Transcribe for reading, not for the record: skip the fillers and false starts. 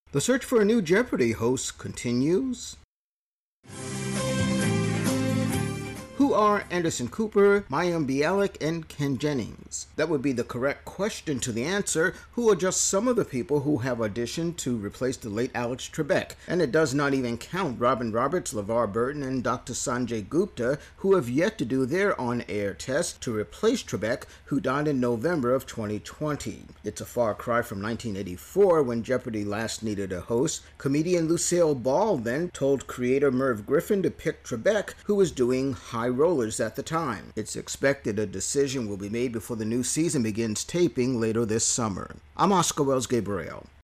The search for a new Jeopardy host continues. Who are Anderson Cooper, Mayim Bialik, and Ken Jennings? That would be the correct question to the answer. Who are just some of the people who have auditioned to replace the late Alex Trebek? And it does not even count Robin Roberts, LeVar Burton, and Dr. Sanjay Gupta, who have yet to do their on-air test to replace Trebek, who died in November of 2020. It's a far cry from 1984 when Jeopardy last needed a host. Comedian Lucille Ball then told creator Merv Griffin to pick Trebek, who was doing High Rollers at the time. It's expected a decision will be made before the new season begins taping later this summer. I'm Oscar Wells Gabriel.